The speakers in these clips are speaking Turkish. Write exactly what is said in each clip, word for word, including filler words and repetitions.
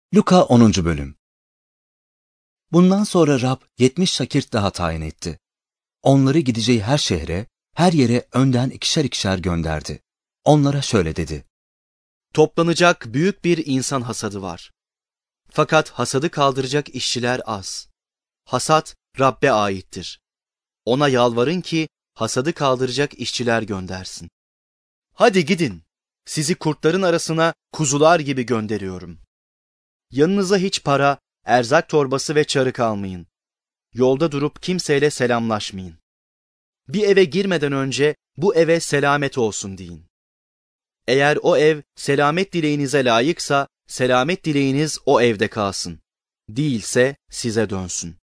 Luka onuncu bölüm. Bundan sonra Rab yetmiş şakirt daha tayin etti. Onları gideceği her şehre, her yere önden ikişer ikişer gönderdi. Onlara şöyle dedi: Toplanacak büyük bir insan hasadı var. Fakat hasadı kaldıracak işçiler az. Hasat Rab'be aittir. Ona yalvarın ki hasadı kaldıracak işçiler göndersin. Hadi gidin, sizi kurtların arasına kuzular gibi gönderiyorum. Yanınıza hiç para, erzak torbası ve çarık almayın. Yolda durup kimseyle selamlaşmayın. Bir eve girmeden önce bu eve selamet olsun deyin. Eğer o ev selamet dileğinize layıksa, selamet dileğiniz o evde kalsın. Değilse size dönsün.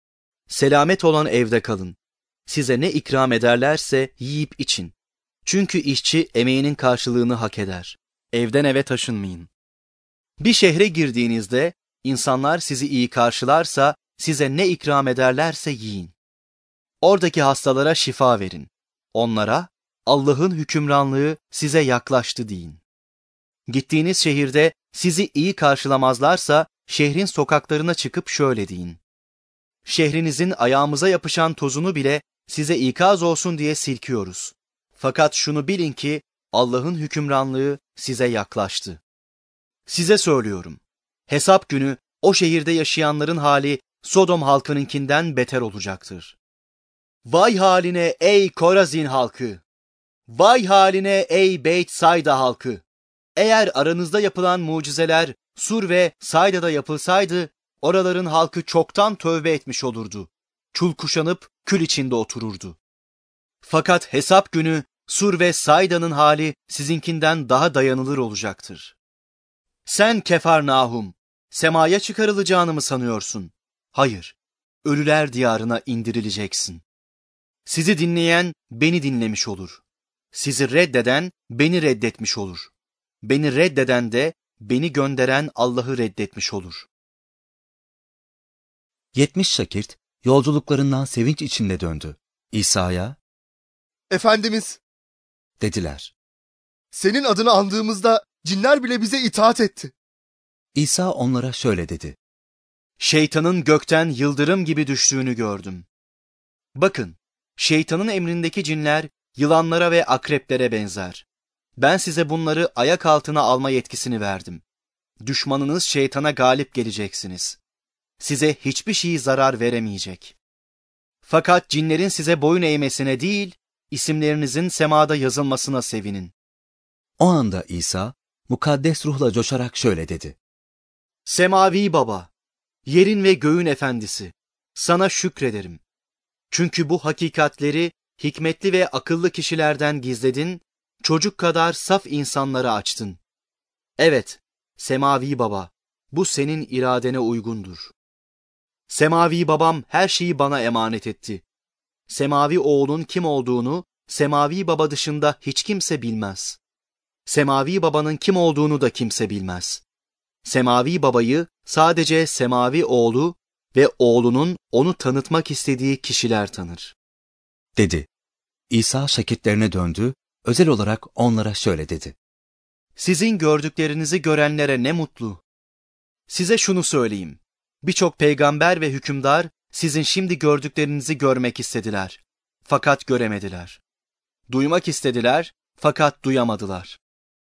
Selamet olan evde kalın. Size ne ikram ederlerse yiyip için. Çünkü işçi emeğinin karşılığını hak eder. Evden eve taşınmayın. Bir şehre girdiğinizde insanlar sizi iyi karşılarsa, size ne ikram ederlerse yiyin. Oradaki hastalara şifa verin. Onlara Allah'ın hükümranlığı size yaklaştı deyin. Gittiğiniz şehirde sizi iyi karşılamazlarsa şehrin sokaklarına çıkıp şöyle deyin: Şehrinizin ayağımıza yapışan tozunu bile size ikaz olsun diye silkiyoruz. Fakat şunu bilin ki Allah'ın hükümranlığı size yaklaştı. Size söylüyorum, hesap günü o şehirde yaşayanların hali Sodom halkınınkinden beter olacaktır. Vay haline ey Korazin halkı! Vay haline ey Beyt Sayda halkı! Eğer aranızda yapılan mucizeler Sur ve Sayda'da yapılsaydı, oraların halkı çoktan tövbe etmiş olurdu. Çul kuşanıp kül içinde otururdu. Fakat hesap günü Sur ve Sayda'nın hali sizinkinden daha dayanılır olacaktır. Sen Kefarnahum, semaya çıkarılacağını mı sanıyorsun? Hayır, ölüler diyarına indirileceksin. Sizi dinleyen beni dinlemiş olur. Sizi reddeden beni reddetmiş olur. Beni reddeden de beni gönderen Allah'ı reddetmiş olur. Yetmiş şakirt yolculuklarından sevinç içinde döndü. İsa'ya, Efendimiz, dediler. senin adını andığımızda cinler bile bize itaat etti. İsa onlara şöyle dedi: Şeytanın gökten yıldırım gibi düştüğünü gördüm. Bakın, şeytanın emrindeki cinler yılanlara ve akreplere benzer. Ben size bunları ayak altına alma yetkisini verdim. Düşmanınız şeytana galip geleceksiniz. Size hiçbir şey zarar veremeyecek. Fakat cinlerin size boyun eğmesine değil, isimlerinizin semada yazılmasına sevinin. O anda İsa, mukaddes ruhla coşarak şöyle dedi: Semavi Baba, yerin ve göğün efendisi, sana şükrederim. Çünkü bu hakikatleri hikmetli ve akıllı kişilerden gizledin, çocuk kadar saf insanlara açtın. Evet, Semavi Baba, bu senin iradene uygundur. Semavi Babam her şeyi bana emanet etti. Semavi Oğlun kim olduğunu Semavi Baba dışında hiç kimse bilmez. Semavi Baba'nın kim olduğunu da kimse bilmez. Semavi Baba'yı sadece Semavi Oğlu ve Oğlunun onu tanıtmak istediği kişiler tanır. Dedi. İsa şakirtlerine döndü, özel olarak onlara şöyle dedi: Sizin gördüklerinizi görenlere ne mutlu. Size şunu söyleyeyim. Birçok peygamber ve hükümdar sizin şimdi gördüklerinizi görmek istediler. Fakat göremediler. Duymak istediler fakat duyamadılar.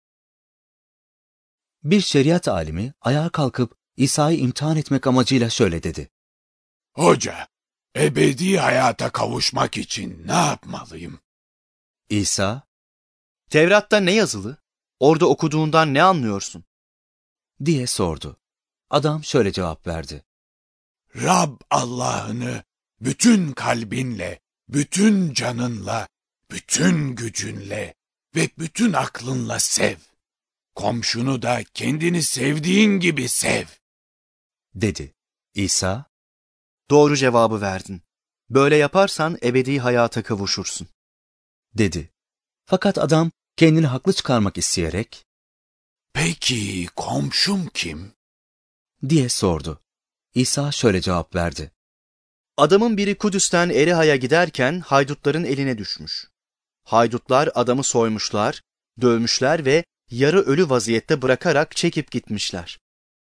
Bir şeriat alimi ayağa kalkıp İsa'yı imtihan etmek amacıyla şöyle dedi: Hoca, ebedi hayata kavuşmak için ne yapmalıyım? İsa, Tevrat'ta ne yazılı? Orada okuduğundan ne anlıyorsun? diye sordu. Adam şöyle cevap verdi: Rab Allah'ını bütün kalbinle, bütün canınla, bütün gücünle ve bütün aklınla sev. Komşunu da kendini sevdiğin gibi sev. dedi. İsa, Doğru cevabı verdin. Böyle yaparsan ebedi hayata kavuşursun. dedi. Fakat adam kendini haklı çıkarmak isteyerek, Peki komşum kim? diye sordu. İsa şöyle cevap verdi: Adamın biri Kudüs'ten Eriha'ya giderken haydutların eline düşmüş. Haydutlar adamı soymuşlar, dövmüşler ve yarı ölü vaziyette bırakarak çekip gitmişler.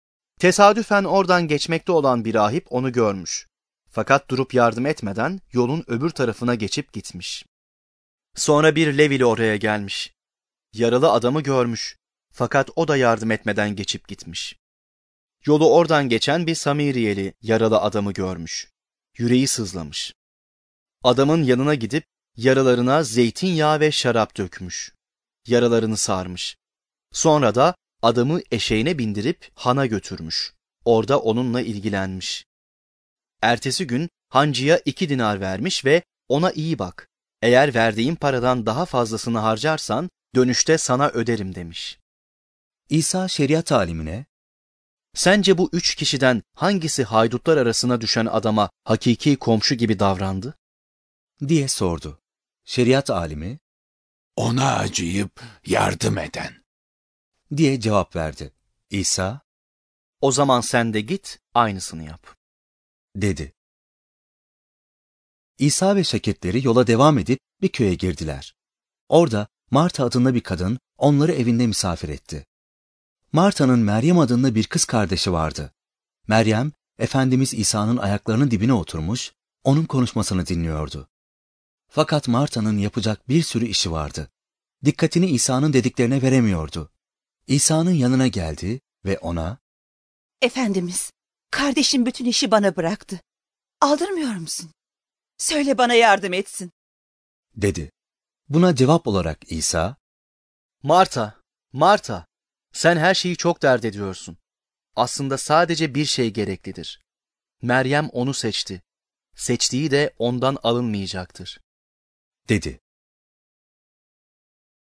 Tesadüfen oradan geçmekte olan bir rahip onu görmüş. Fakat durup yardım etmeden yolun öbür tarafına geçip gitmiş. Sonra bir Levili oraya gelmiş. Yaralı adamı görmüş. Fakat o da yardım etmeden geçip gitmiş. Yolu oradan geçen bir Samiriyeli yaralı adamı görmüş. Yüreği sızlamış. Adamın yanına gidip yaralarına zeytinyağı ve şarap dökmüş. Yaralarını sarmış. Sonra da adamı eşeğine bindirip hana götürmüş. Orada onunla ilgilenmiş. Ertesi gün hancıya iki dinar vermiş ve ona iyi bak. Eğer verdiğim paradan daha fazlasını harcarsan dönüşte sana öderim demiş. İsa şeriat alimine, Sence bu üç kişiden hangisi haydutlar arasına düşen adama hakiki komşu gibi davrandı? diye sordu. Şeriat alimi, Ona acıyıp yardım eden. diye cevap verdi. İsa, O zaman sen de git aynısını yap. dedi. İsa ve şakirdleri yola devam edip bir köye girdiler. Orada Marta adında bir kadın onları evinde misafir etti. Marta'nın Meryem adında bir kız kardeşi vardı. Meryem, Efendimiz İsa'nın ayaklarının dibine oturmuş, onun konuşmasını dinliyordu. Fakat Marta'nın yapacak bir sürü işi vardı. Dikkatini İsa'nın dediklerine veremiyordu. İsa'nın yanına geldi ve ona, Efendimiz, kardeşim bütün işi bana bıraktı. Aldırmıyor musun? Söyle bana yardım etsin. dedi. Buna cevap olarak İsa, Marta, Marta, sen her şeyi çok dert ediyorsun. Aslında sadece bir şey gereklidir. Meryem onu seçti. Seçtiği de ondan alınmayacaktır. dedi.